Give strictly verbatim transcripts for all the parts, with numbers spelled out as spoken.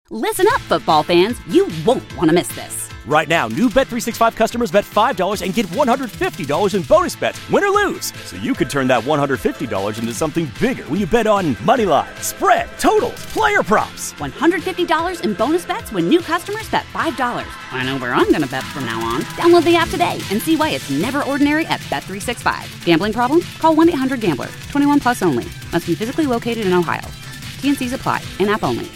Listen up, football fans. You won't want to miss this. Right now, new Bet three sixty-five customers bet five dollars and get one hundred fifty dollars in bonus bets, win or lose. So you could turn that one hundred fifty dollars into something bigger when you bet on money line, spread, totals, player props. one hundred fifty dollars in bonus bets when new customers bet five dollars. I know where I'm going to bet from now on. Download the app today and see why it's never ordinary at Bet three sixty-five. Gambling problem? Call one eight hundred gambler. twenty-one plus only. Must be physically located in Ohio. T and C's apply. In-app only.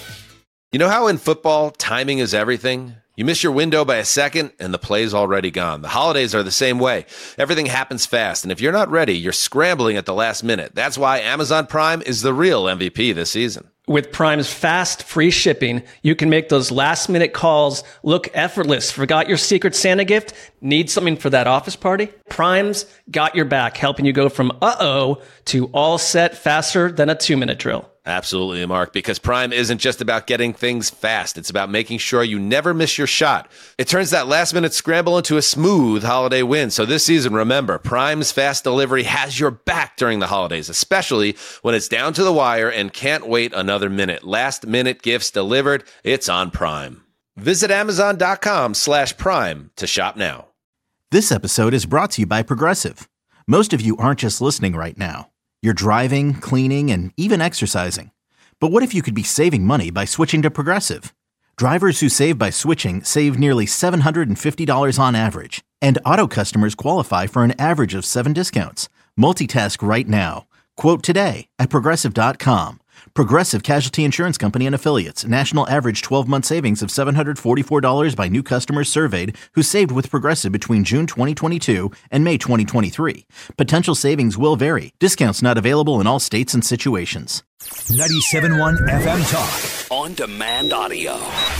You know how in football, timing is everything? You miss your window by a second, and the play's already gone. The holidays are the same way. Everything happens fast, and if you're not ready, you're scrambling at the last minute. That's why Amazon Prime is the real M V P this season. With Prime's fast, free shipping, you can make those last-minute calls look effortless. Forgot your Secret Santa gift? Need something for that office party? Prime's got your back, helping you go from uh-oh to all set faster than a two-minute drill. Absolutely, Mark, because Prime isn't just about getting things fast. It's about making sure you never miss your shot. It turns that last-minute scramble into a smooth holiday win. So this season, remember, Prime's fast delivery has your back during the holidays, especially when it's down to the wire and can't wait another minute. Last-minute gifts delivered, it's on Prime. Visit Amazon.com slash Prime to shop now. This episode is brought to you by Progressive. Most of you aren't just listening right now. You're driving, cleaning, and even exercising. But what if you could be saving money by switching to Progressive? Drivers who save by switching save nearly seven hundred fifty dollars on average. And auto customers qualify for an average of seven discounts. Multitask right now. Quote today at Progressive dot com. Progressive Casualty Insurance Company and Affiliates. National average twelve-month savings of seven hundred forty-four dollars by new customers surveyed who saved with Progressive between June twenty twenty-two and May twenty twenty-three. Potential savings will vary. Discounts not available in all states and situations. ninety-seven point one F M Talk. On demand audio.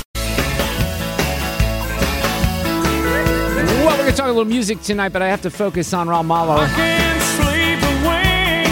Well, we're going to talk a little music tonight, but I have to focus on Raul Malo. I can't sleep away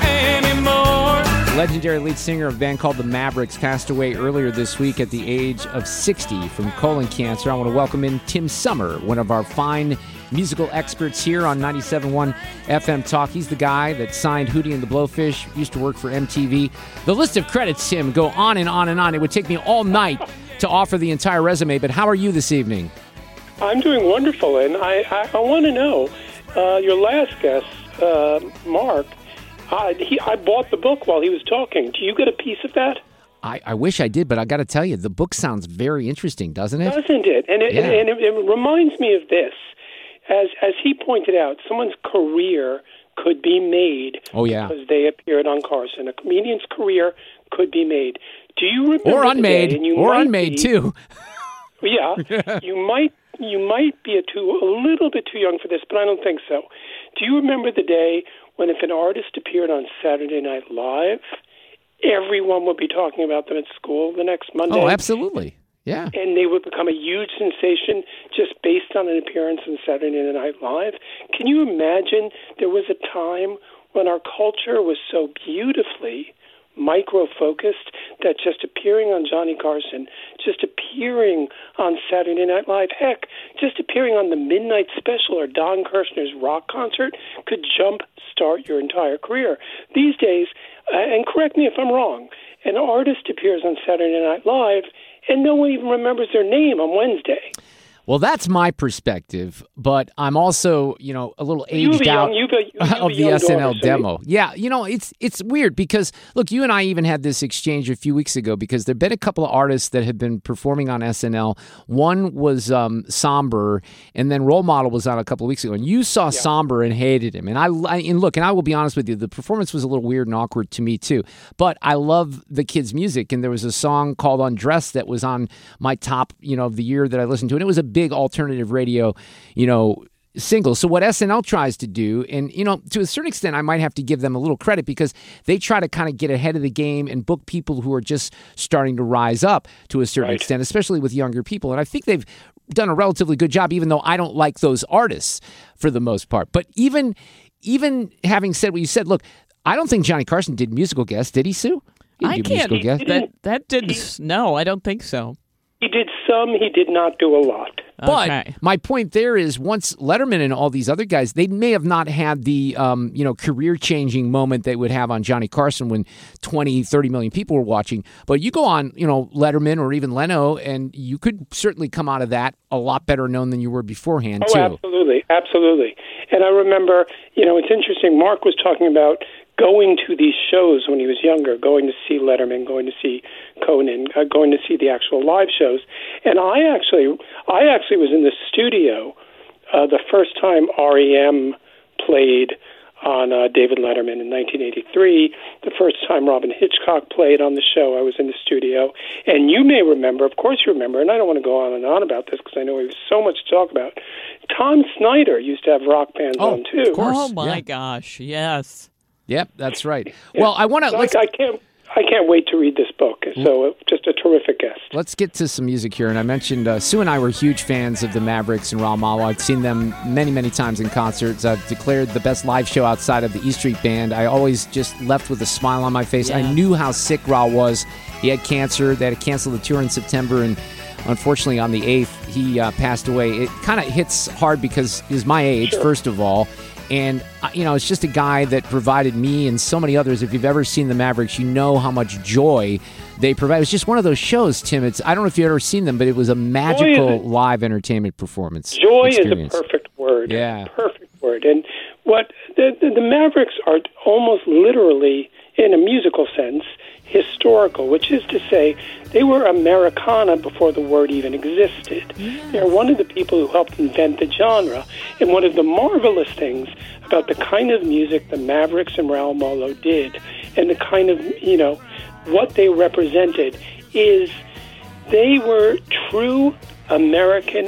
anymore. Legendary lead singer of a band called the Mavericks passed away earlier this week at the age of sixty from colon cancer. I want to welcome in Tim Summer, one of our fine musical experts here on ninety-seven point one F M Talk. He's the guy that signed Hootie and the Blowfish, used to work for M T V. The list of credits, Tim, go on and on and on. It would take me all night to offer the entire resume, but how are you this evening? I'm doing wonderful, and I, I, I want to know, uh, your last guest, uh, Mark, I, he, I bought the book while he was talking. Do you get a piece of that? I, I wish I did, but I got to tell you, the book sounds very interesting, doesn't it? Doesn't it? And it, yeah. and it, it reminds me of this. As as he pointed out, someone's career could be made oh, yeah. because they appeared on Carson. A comedian's career could be made. Do you remember Or unmade, the day, and you or might unmade, be, too. Yeah, you might you might be a, too, a little bit too young for this, but I don't think so. Do you remember the day when if an artist appeared on Saturday Night Live, everyone would be talking about them at school the next Monday? Oh, absolutely. Yeah. And they would become a huge sensation just based on an appearance on Saturday Night Live. Can you imagine there was a time when our culture was so beautifully micro-focused that just appearing on Johnny Carson, just appearing on Saturday Night Live, heck, just appearing on the Midnight Special or Don Kirshner's rock concert could jump-start your entire career. These days, uh, and correct me if I'm wrong, an artist appears on Saturday Night Live and no one even remembers their name on Wednesday. Well, that's my perspective, but I'm also, you know, a little aged out young, you've a, you've of a the S N L daughter, so demo. Yeah, you know, it's it's weird because, look, you and I even had this exchange a few weeks ago because there have been a couple of artists that have been performing on S N L. One was um, Somber, and then Role Model was on a couple of weeks ago, and you saw yeah. Somber and hated him. And I and look, and I will be honest with you, the performance was a little weird and awkward to me too, but I love the kid's music, and there was a song called Undressed that was on my top, you know, of the year that I listened to, and it was a big alternative radio, you know, single. So what S N L tries to do, and, you know, to a certain extent, I might have to give them a little credit because they try to kind of get ahead of the game and book people who are just starting to rise up to a certain right. extent, especially with younger people. And I think they've done a relatively good job, even though I don't like those artists for the most part. But even, even having said what you said, look, I don't think Johnny Carson did musical guests. Did he, Sue? He I can't. Musical guests. That, that didn't, no, I don't think so. He did some, he did not do a lot. But Okay. my point there is, once Letterman and all these other guys, they may have not had the um, you know career-changing moment they would have on Johnny Carson when twenty, thirty million people were watching. But you go on, you know, Letterman or even Leno, and you could certainly come out of that a lot better known than you were beforehand, Oh, too. absolutely, absolutely. And I remember, you know, it's interesting. Mark was talking about going to these shows when he was younger, going to see Letterman, going to see Conan, uh, going to see the actual live shows. And I actually, I actually was in the studio uh, the first time R E M played on uh, David Letterman in nineteen eighty-three. The first time Robin Hitchcock played on the show, I was in the studio. And you may remember, of course you remember, and I don't want to go on and on about this because I know we have so much to talk about. Tom Snyder used to have rock bands Oh, on too. of course. Oh my Yeah. gosh, yes. Yep, that's right. Well, I want to So let's I, I can't. I can't wait to read this book. So, uh, just a terrific guest. let's get to some music here. And I mentioned uh, Sue and I were huge fans of the Mavericks and Raul Malo. I've seen them many, many times in concerts. I've declared the best live show outside of the E Street Band. I always just left with a smile on my face. I Yeah. knew how sick Raul was. He had cancer. They had to cancel the tour in September, and unfortunately, on the eighth, he uh, passed away. It kind of hits hard because he's my age, Sure. first of all. And, uh, you know, it's just a guy that provided me and so many others. If you've ever seen the Mavericks, you know how much joy they provide. It was just one of those shows, Tim. It's I don't know if you've ever seen them, but it was a magical Joy live entertainment performance. Joy experience. is a perfect word. Yeah. Perfect word. And what the, the, the Mavericks are almost literally, in a musical sense, historical, which is to say they were Americana before the word even existed. They're one of the people who helped invent the genre. And one of the marvelous things about the kind of music the Mavericks and Raul Malo did and the kind of, you know, what they represented is they were true American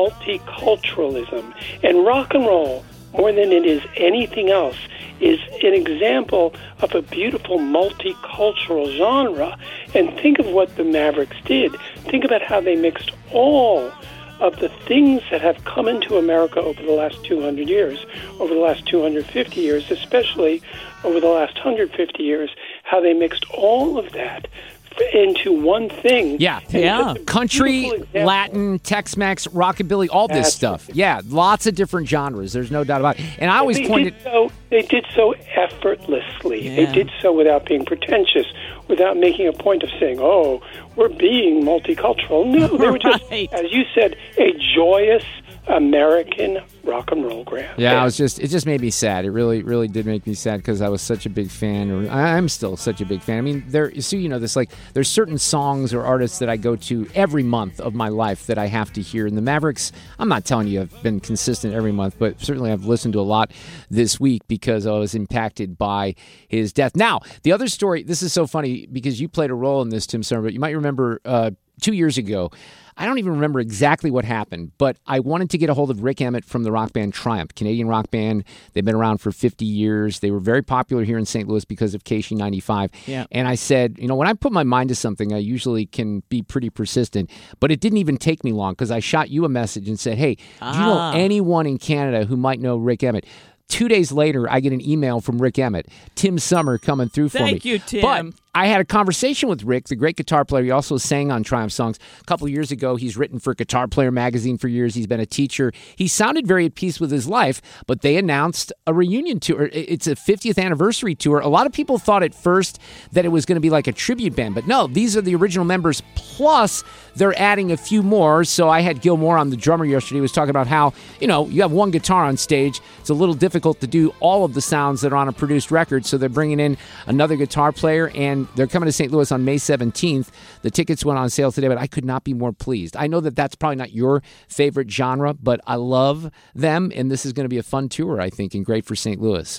multiculturalism. And rock and roll, more than it is anything else, is an example of a beautiful multicultural genre. And think of what the Mavericks did. Think about how they mixed all of the things that have come into America over the last two hundred years, over the last two hundred fifty years, especially over the last one hundred fifty years, how they mixed all of that into one thing. Yeah, And Yeah. it's a country, beautiful example. Latin, Tex-Mex, rockabilly, all this That's stuff. Yeah, lots of different genres. There's no doubt about it. And I always they pointed. Did so, they did so effortlessly. Yeah. They did so without being pretentious, without making a point of saying, oh, we're being multicultural. No, they were just, Right. as you said, a joyous American rock and roll grand. Yeah, I was just it just made me sad. It really, really did make me sad because I was such a big fan, or I'm still such a big fan. I mean, there, so you know this, like there's certain songs or artists that I go to every month of my life that I have to hear. And the Mavericks, I'm not telling you I've been consistent every month, but certainly I've listened to a lot this week because I was impacted by his death. Now, the other story, this is so funny because you played a role in this, Tim Summer, but you might remember uh, two years ago, I don't even remember exactly what happened, but I wanted to get a hold of Rick Emmett from the rock band Triumph, Canadian rock band. They've been around for fifty years. They were very popular here in Saint Louis because of K Sh ninety-five. Yeah. And I said, you know, when I put my mind to something, I usually can be pretty persistent, but it didn't even take me long because I shot you a message and said, hey, do you know Ah. anyone in Canada who might know Rick Emmett? Two days later, I get an email from Rick Emmett. Tim Summer coming through for me. Thank you, Tim. But I had a conversation with Rick, the great guitar player. He also sang on Triumph songs. A couple years ago, he's written for Guitar Player magazine for years. He's been a teacher. He sounded very at peace with his life, but they announced a reunion tour. It's a fiftieth anniversary tour. A lot of people thought at first that it was going to be like a tribute band, but no, these are the original members, plus they're adding a few more. So I had Gil Moore on, the drummer, yesterday. He was talking about how, you know, you have one guitar on stage. It's a little difficult to do all of the sounds that are on a produced record, so they're bringing in another guitar player, and they're coming to Saint Louis on May seventeenth. The tickets went on sale today, but I could not be more pleased. I know that that's probably not your favorite genre, but I love them, and this is going to be a fun tour, I think, and great for Saint Louis.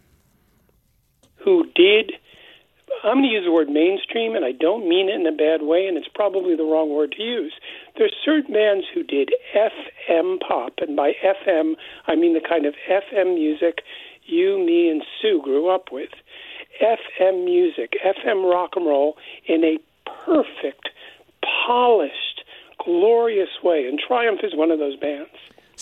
Who did, I'm going to use the word mainstream, and I don't mean it in a bad way, and it's probably the wrong word to use. There's certain bands who did F M pop, and by F M, I mean the kind of F M music you, me, and Sue grew up with. F M music, F M rock and roll in a perfect, polished, glorious way. And Triumph is one of those bands. So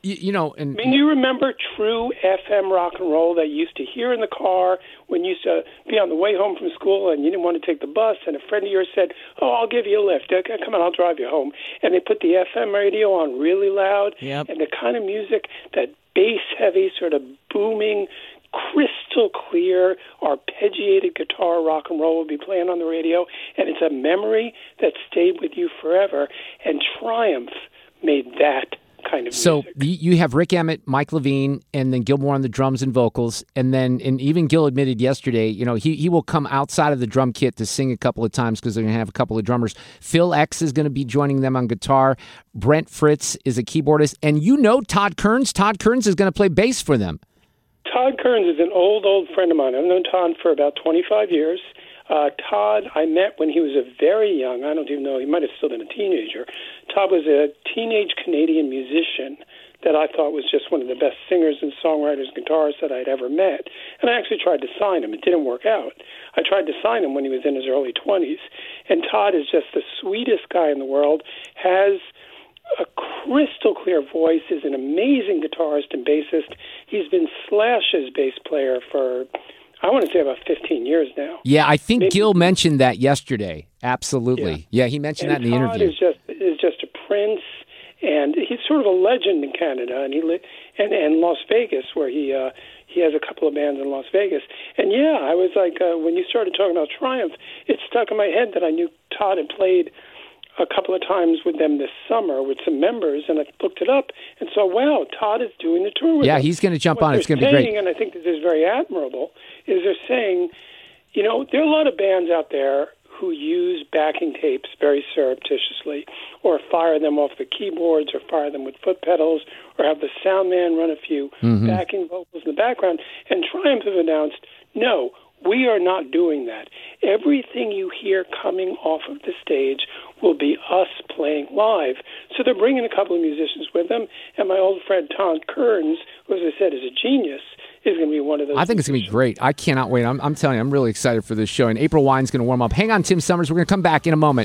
You, you know, and I mean, you remember true F M rock and roll that you used to hear in the car when you used to be on the way home from school and you didn't want to take the bus, and a friend of yours said, "Oh, I'll give you a lift. Okay, come on, I'll drive you home." And they put the F M radio on really loud, yep. and the kind of music, that bass-heavy, sort of booming, crystal clear, arpeggiated guitar rock and roll would be playing on the radio, and it's a memory that stayed with you forever. And Triumph made that kind of so music. You have Rick Emmett, Mike Levine, and then Gilmore on the drums and vocals, and then and even Gil admitted yesterday, you know, he he will come outside of the drum kit to sing a couple of times because they're going to have a couple of drummers. Phil X is going to be joining them on guitar. Brent Fritz is a keyboardist, and you know Todd Kearns. Todd Kearns is going to play bass for them. Todd Kearns is an old, old friend of mine. I've known Todd for about twenty-five years. Uh, Todd, I met when he was a very young, I don't even know, he might have still been a teenager. Todd was a teenage Canadian musician that I thought was just one of the best singers and songwriters and guitarists that I'd ever met. And I actually tried to sign him. It didn't work out. I tried to sign him when he was in his early twenties. And Todd is just the sweetest guy in the world, has a crystal clear voice, is an amazing guitarist and bassist. He's been Slash's bass player for, I want to say, about fifteen years now. Yeah, I think Maybe. Gil mentioned that yesterday. Absolutely. Yeah, yeah he mentioned and that in the Todd interview. is just is just a prince, and he's sort of a legend in Canada, and he li- and and Las Vegas, where he uh, he has a couple of bands in Las Vegas. And yeah, I was like, uh, when you started talking about Triumph, it stuck in my head that I knew Todd had played a couple of times with them this summer with some members, and I looked it up and saw, wow, Todd is doing the tour with Yeah, them. he's going to jump What on. It's they're going to be great. saying, and I think this is very admirable, is they're saying, you know, there are a lot of bands out there who use backing tapes very surreptitiously, or fire them off the keyboards, or fire them with foot pedals, or have the sound man run a few mm-hmm. backing vocals in the background. And Triumph have announced, no, we are not doing that. Everything you hear coming off of the stage will be us playing live. So they're bringing a couple of musicians with them, and my old friend Todd Kearns, who, as I said, is a genius, is going to be one of those. I think it's going to be great. I cannot wait. I'm, I'm telling you, I'm really excited for this show. And April Wine's going to warm up. Hang on, Tim Summers. We're going to come back in a moment.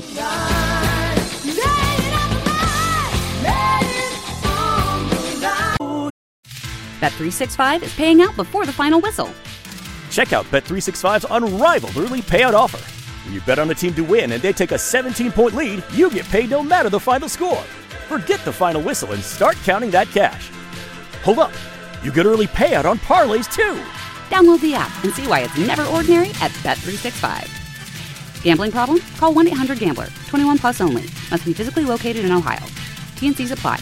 Bet three sixty-five is paying out before the final whistle. Check out Bet three sixty-five's unrivaled early payout offer. When you bet on a team to win and they take a seventeen-point lead, you get paid no matter the final score. Forget the final whistle and start counting that cash. Hold up. You get early payout on parlays, too. Download the app and see why it's never ordinary at Bet three sixty-five. Gambling problem? Call one eight hundred gambler. twenty-one plus only. Must be physically located in Ohio. T and C's apply.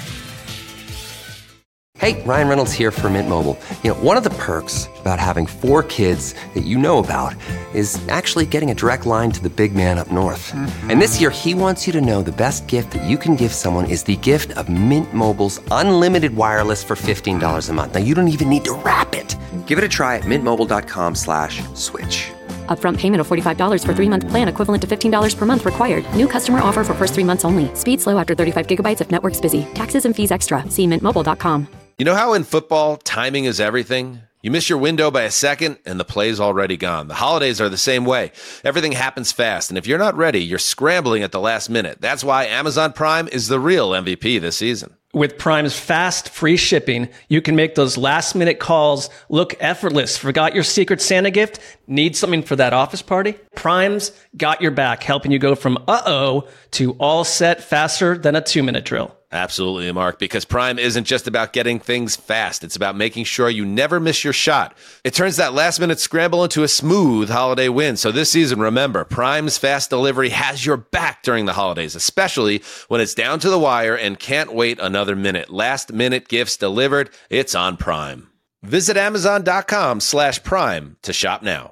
Hey, Ryan Reynolds here for Mint Mobile. You know, one of the perks about having four kids that you know about is actually getting a direct line to the big man up north. Mm-hmm. And this year, he wants you to know the best gift that you can give someone is the gift of Mint Mobile's unlimited wireless for fifteen dollars a month. Now, you don't even need to wrap it. Give it a try at mintmobile.com slash switch. Upfront payment of forty-five dollars for three-month plan equivalent to fifteen dollars per month required. New customer offer for first three months only. Speed slow after thirty-five gigabytes if network's busy. Taxes and fees extra. See mint mobile dot com. You know how in football, timing is everything? You miss your window by a second, and the play's already gone. The holidays are the same way. Everything happens fast, and if you're not ready, you're scrambling at the last minute. That's why Amazon Prime is the real M V P this season. With Prime's fast, free shipping, you can make those last-minute calls look effortless. Forgot your Secret Santa gift? Need something for that office party? Prime's got your back, helping you go from uh-oh to all set faster than a two-minute drill. Absolutely, Mark, because Prime isn't just about getting things fast. It's about making sure you never miss your shot. It turns that last-minute scramble into a smooth holiday win. So this season, remember, Prime's fast delivery has your back during the holidays, especially when it's down to the wire and can't wait another minute. Last-minute gifts delivered. It's on Prime. Visit Amazon.com slash Prime to shop now.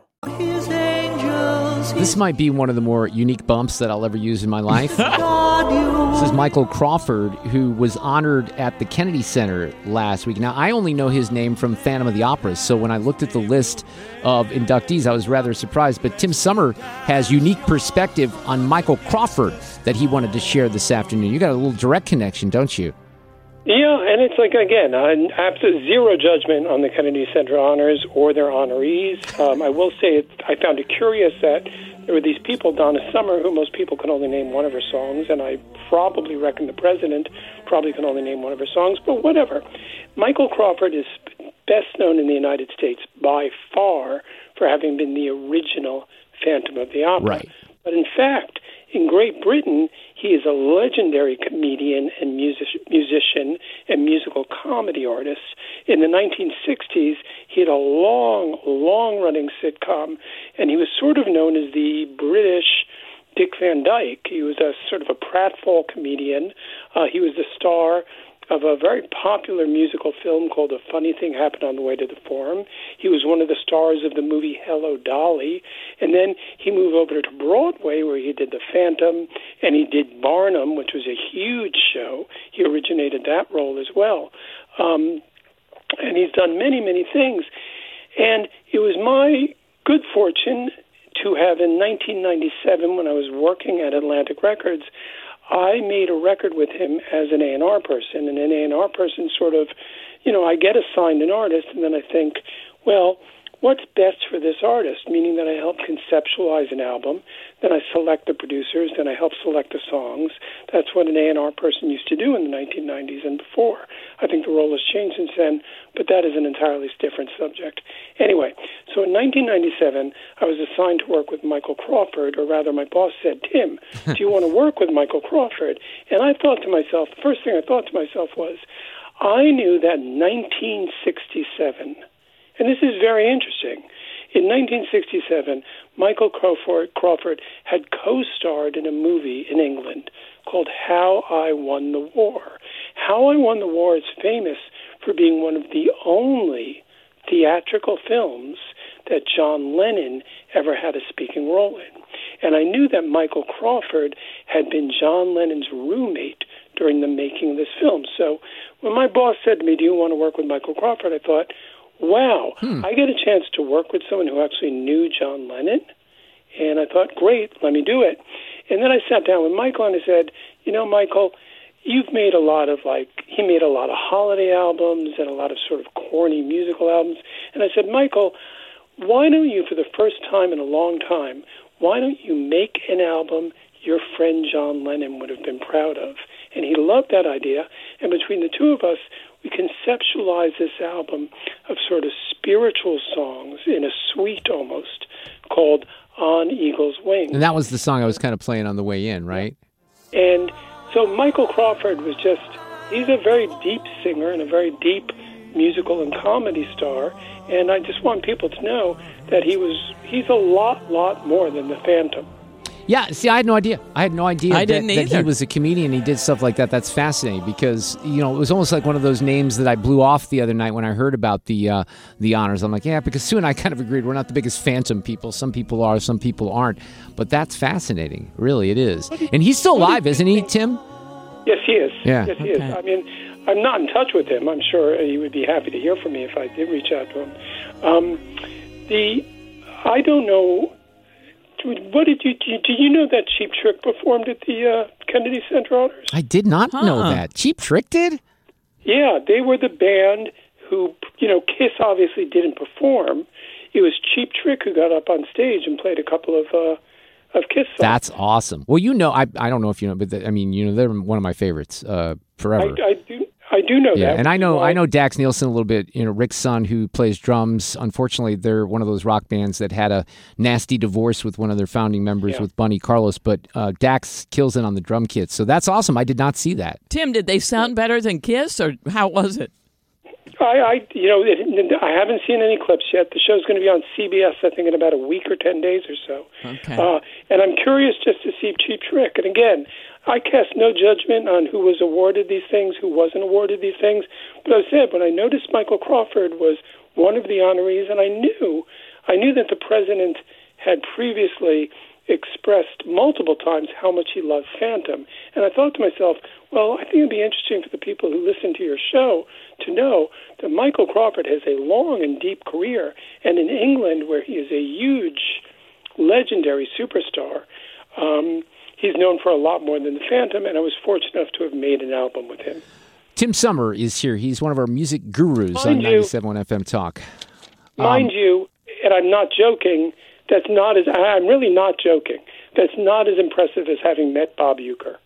This might be one of the more unique bumps that I'll ever use in my life. This is Michael Crawford, who was honored at the Kennedy Center last week. Now, I only know his name from Phantom of the Opera, so when I looked at the list of inductees, I was rather surprised. But Tim Summer has unique perspective on Michael Crawford that he wanted to share this afternoon. You got a little direct connection, don't you? Yeah, and it's like, again, an absolute zero judgment on the Kennedy Center honors or their honorees. Um, I will say it, I found it curious that there were these people, Donna Summer, who most people can only name one of her songs, and I probably reckon the president probably can only name one of her songs, but whatever. Michael Crawford is best known in the United States by far for having been the original Phantom of the Opera. Right. But in fact, in Great Britain, he is a legendary comedian and music, musician and musical comedy artist. In the nineteen sixties, he had a long, long-running sitcom, and he was sort of known as the British Dick Van Dyke. He was a sort of a pratfall comedian. Uh, he was the star of a very popular musical film called A Funny Thing Happened on the Way to the Forum. He was one of the stars of the movie Hello, Dolly. And then he moved over to Broadway, where he did The Phantom, and he did Barnum, which was a huge show. He originated that role as well. Um, and he's done many, many things. And it was my good fortune to have, in nineteen ninety-seven, when I was working at Atlantic Records, I made a record with him as an A and R person, and an A and R person sort of, you know, I get assigned an artist, and then I think, well, what's best for this artist, meaning that I help conceptualize an album, then I select the producers, then I help select the songs. That's what an A and R person used to do in the nineteen nineties and before. I think the role has changed since then, but that is an entirely different subject. Anyway, so in nineteen ninety-seven, I was assigned to work with Michael Crawford, or rather my boss said, Tim, do you want to work with Michael Crawford? And I thought to myself, the first thing I thought to myself was, I knew that nineteen sixty-seven, and this is very interesting, in nineteen sixty-seven, Michael Crawford, Crawford had co-starred in a movie in England called How I Won the War. How I Won the War is famous for being one of the only theatrical films that John Lennon ever had a speaking role in. And I knew that Michael Crawford had been John Lennon's roommate during the making of this film. So when my boss said to me, do you want to work with Michael Crawford, I thought, wow, hmm. I get a chance to work with someone who actually knew John Lennon. And I thought, great, let me do it. And then I sat down with Michael and I said, you know, Michael, you've made a lot of, like, he made a lot of holiday albums and a lot of sort of corny musical albums. And I said, Michael, why don't you, for the first time in a long time, why don't you make an album your friend John Lennon would have been proud of? And he loved that idea. And between the two of us, we conceptualized this album of sort of spiritual songs in a suite almost called On Eagle's Wings. And that was the song I was kind of playing on the way in, right? And so Michael Crawford was just, he's a very deep singer and a very deep musical and comedy star. And I just want people to know that he was, he's a lot, lot more than the Phantom. Yeah, see, I had no idea. I had no idea I that, didn't that he either. was a comedian. He did stuff like that. That's fascinating because, you know, it was almost like one of those names that I blew off the other night when I heard about the uh, the honors. I'm like, yeah, because Sue and I kind of agreed we're not the biggest Phantom people. Some people are, some people aren't. But that's fascinating. Really, it is. And he's still alive, isn't he, Tim? Yes, he is. Yeah. Yes, he is. I mean, I'm not in touch with him. I'm sure he would be happy to hear from me if I did reach out to him. Um, the, I don't know... What did you did you know that Cheap Trick performed at the uh, Kennedy Center Honors? I did not huh. know that. Cheap Trick did? Yeah, they were the band who, you know, Kiss obviously didn't perform. It was Cheap Trick who got up on stage and played a couple of uh, of Kiss songs. That's awesome. Well, you know, I I don't know if you know, but the, I mean, you know, they're one of my favorites uh, forever. I, I do. I do know yeah, that. and I know why... I know Dax Nielsen a little bit. You know, Rick's son who plays drums. Unfortunately, they're one of those rock bands that had a nasty divorce with one of their founding members, yeah. with Bunny Carlos. But uh, Dax kills it on the drum kit, so that's awesome. I did not see that. Tim, did they sound better than Kiss, or how was it? I, I you know, it, I haven't seen any clips yet. The show's going to be on C B S, I think, in about a week or ten days or so. Okay. Uh, and I'm curious just to see Cheap Trick. And again, I cast no judgment on who was awarded these things, who wasn't awarded these things. But I said, when I noticed Michael Crawford was one of the honorees, and I knew, I knew that the president had previously expressed multiple times how much he loved Phantom. And I thought to myself, well, I think it'd be interesting for the people who listen to your show to know that Michael Crawford has a long and deep career. And in England, where he is a huge, legendary superstar, um, he's known for a lot more than the Phantom, and I was fortunate enough to have made an album with him. Tim Summer is here. He's one of our music gurus Mind on you, ninety-seven point one F M Talk. Mind um, you, and I'm not joking, that's not as, I'm really not joking, that's not as impressive as having met Bob Uecker.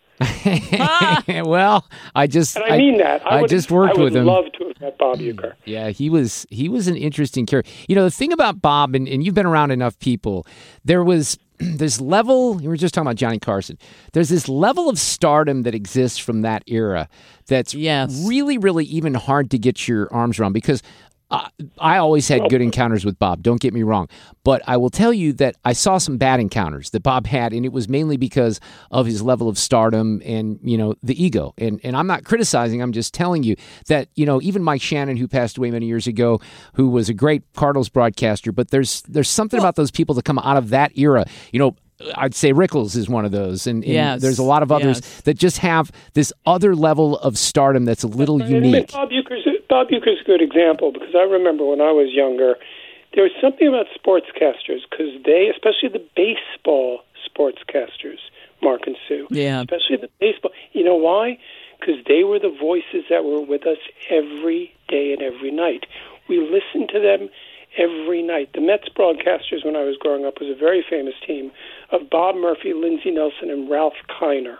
Well, I just and I mean that. I, I would, just worked I with him. I would love to have met Bob Uecker. Yeah, he was he was an interesting character. You know, the thing about Bob, and, and you've been around enough people, there was this level, we were just talking about Johnny Carson. There's this level of stardom that exists from that era that's yes. really, really even hard to get your arms around because Uh, I always had good encounters with Bob, don't get me wrong. But I will tell you that I saw some bad encounters that Bob had, and it was mainly because of his level of stardom and, you know, the ego. And and I'm not criticizing, I'm just telling you that, you know, even Mike Shannon, who passed away many years ago, who was a great Cardinals broadcaster, but there's there's something about those people that come out of that era. You know, I'd say Rickles is one of those, and, and yes. there's a lot of others yes. that just have this other level of stardom that's a little Right. unique. Bob Uecker's, Bob Uecker's a good example because I remember when I was younger, there was something about sportscasters because they, especially the baseball sportscasters, Mark and Sue, yeah. especially the baseball, you know why? Because they were the voices that were with us every day and every night. We listened to them every night. The Mets broadcasters when I was growing up was a very famous team of Bob Murphy, Lindsey Nelson, and Ralph Kiner.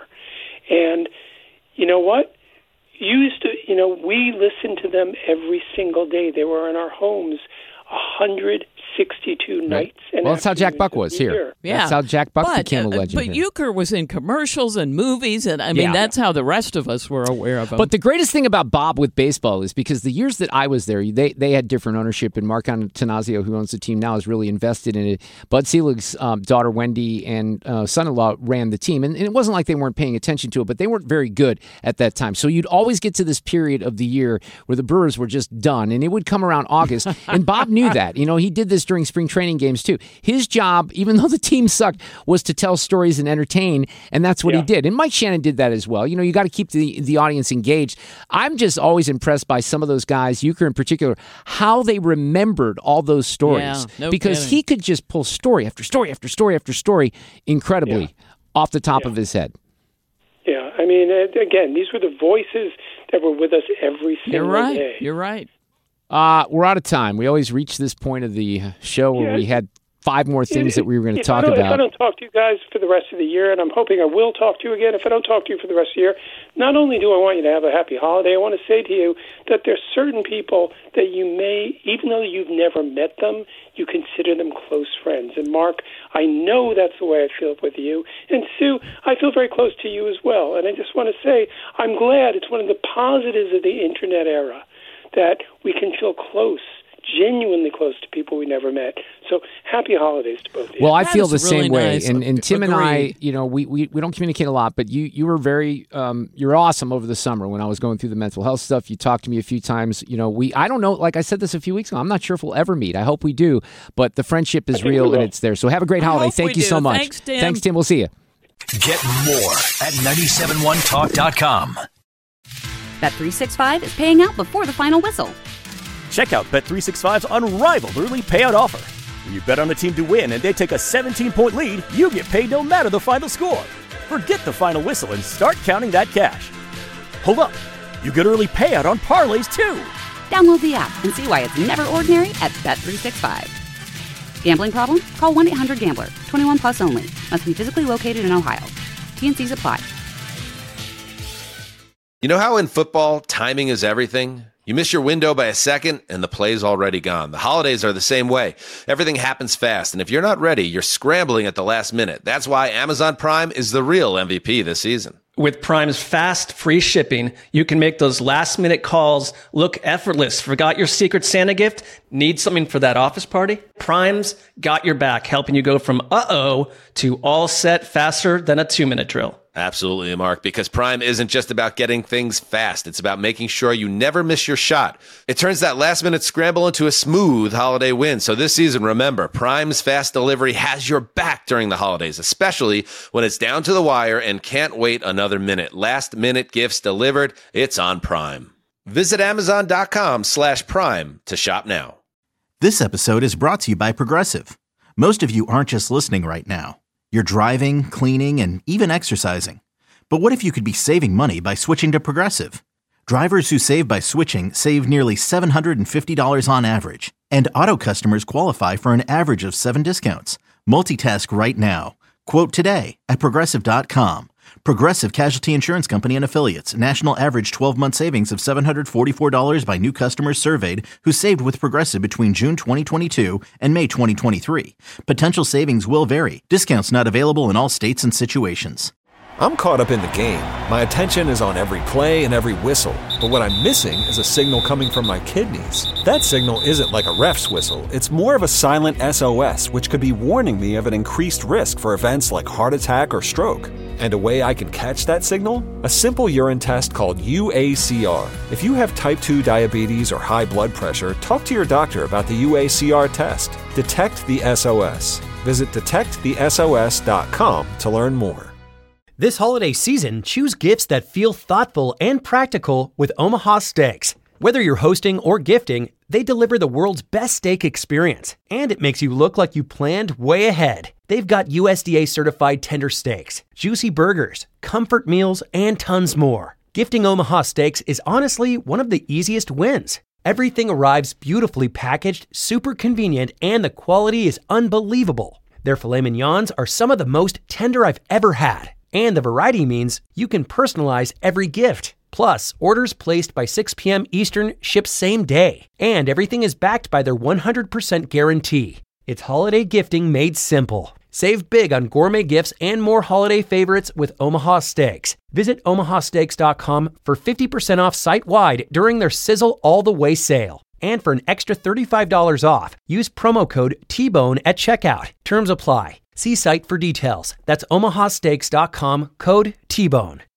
And you know what? You used to, you know, we listened to them every single day. They were in our homes one hundred sixty-two Right. nights. And Well, that's how Jack Buck was here. year. Yeah. That's how Jack Buck but, became a uh, legend. But here. Uecker was in commercials and movies, and I mean, Yeah. that's how the rest of us were aware of him. But the greatest thing about Bob with baseball is because the years that I was there, they they had different ownership, and Mark Antanasio, who owns the team now, is really invested in it. Bud Selig's um, daughter, Wendy, and uh, son-in-law ran the team, and, and it wasn't like they weren't paying attention to it, but they weren't very good at that time. So you'd always get to this period of the year where the Brewers were just done, and it would come around August, and Bob knew that. You know, he did this during spring training games, too. His job, even though the team sucked, was to tell stories and entertain, and that's what Yeah. he did. And Mike Shannon did that as well. You know, you got to keep the, the audience engaged. I'm just always impressed by some of those guys, Uecker in particular, how they remembered all those stories. Yeah, no because kidding. he could just pull story after story after story after story incredibly Yeah. off the top Yeah. of his head. Yeah, I mean, uh, again, these were the voices that were with us every single You're right. day. You're right. Uh, we're out of time. We always reach this point of the show where Yeah. we had five more things that we were going to If talk I don't- If I about. don't talk to you guys for the rest of the year, and I'm hoping I will talk to you again, if I don't talk to you for the rest of the year, not only do I want you to have a happy holiday, I want to say to you that there's certain people that you may, even though you've never met them, you consider them close friends. And Mark, I know that's the way I feel with you. And Sue, I feel very close to you as well. And I just want to say, I'm glad it's one of the positives of the internet era that we can feel close, genuinely close to people we never met. So happy holidays to both of you. Well, I That feel is the really same way, nice. and and Tim and I, Agreed. you know, we, we, we don't communicate a lot, but you you were very um, you're awesome over the summer when I was going through the mental health stuff. You talked to me a few times. You know, we I don't know, like I said this a few weeks ago. I'm not sure if we'll ever meet. I hope we do, but the friendship is think we real and will. it's there. So have a great I holiday. hope Thank we you so do. much. Thanks, Tim. Thanks, Tim. We'll see you. Get more at nine seven one talk dot com. Bet three sixty-five is paying out before the final whistle. Check out Bet three sixty-five's unrivaled early payout offer. When you bet on a team to win and they take a seventeen-point lead, you get paid no matter the final score. Forget the final whistle and start counting that cash. Hold up. You get early payout on parlays, too. Download the app and see why it's never ordinary at Bet three sixty-five. Gambling problem? Call one eight hundred gambler. twenty-one plus only. Must be physically located in Ohio. T N Cs apply. You know how in football, timing is everything? You miss your window by a second, and the play's already gone. The holidays are the same way. Everything happens fast, and if you're not ready, you're scrambling at the last minute. That's why Amazon Prime is the real M V P this season. With Prime's fast, free shipping, you can make those last-minute calls look effortless. Forgot your Secret Santa gift? Need something for that office party? Prime's got your back, helping you go from uh-oh to all set faster than a two-minute drill. Absolutely, Mark, because Prime isn't just about getting things fast. It's about making sure you never miss your shot. It turns that last-minute scramble into a smooth holiday win. So this season, remember, Prime's fast delivery has your back during the holidays, especially when it's down to the wire and can't wait another minute. Last-minute gifts delivered. It's on Prime. Visit Amazon.com slash Prime to shop now. This episode is brought to you by Progressive. Most of you aren't just listening right now. You're driving, cleaning, and even exercising. But what if you could be saving money by switching to Progressive? Drivers who save by switching save nearly seven hundred fifty dollars on average, and auto customers qualify for an average of seven discounts. Multitask right now. Quote today at Progressive dot com. Progressive Casualty Insurance Company and Affiliates. National average twelve-month savings of seven hundred forty-four dollars by new customers surveyed who saved with Progressive between June twenty twenty-two and May twenty twenty-three. Potential savings will vary. Discounts not available in all states and situations. I'm caught up in the game. My attention is on every play and every whistle. But what I'm missing is a signal coming from my kidneys. That signal isn't like a ref's whistle. It's more of a silent S O S, which could be warning me of an increased risk for events like heart attack or stroke. And a way I can catch that signal? A simple urine test called U A C R. If you have type two diabetes or high blood pressure, talk to your doctor about the U A C R test. Detect the S O S. Visit detect the S O S dot com to learn more. This holiday season, choose gifts that feel thoughtful and practical with Omaha Steaks. Whether you're hosting or gifting, they deliver the world's best steak experience, and it makes you look like you planned way ahead. They've got U S D A certified tender steaks, juicy burgers, comfort meals, and tons more. Gifting Omaha Steaks is honestly one of the easiest wins. Everything arrives beautifully packaged, super convenient, and the quality is unbelievable. Their filet mignons are some of the most tender I've ever had. And the variety means you can personalize every gift. Plus, orders placed by six p.m. Eastern ship same day. And everything is backed by their one hundred percent guarantee. It's holiday gifting made simple. Save big on gourmet gifts and more holiday favorites with Omaha Steaks. Visit omaha steaks dot com for fifty percent off site-wide during their Sizzle All the Way sale. And for an extra thirty-five dollars off, use promo code T-Bone at checkout. Terms apply. See site for details. That's omaha steaks dot com, code T-Bone.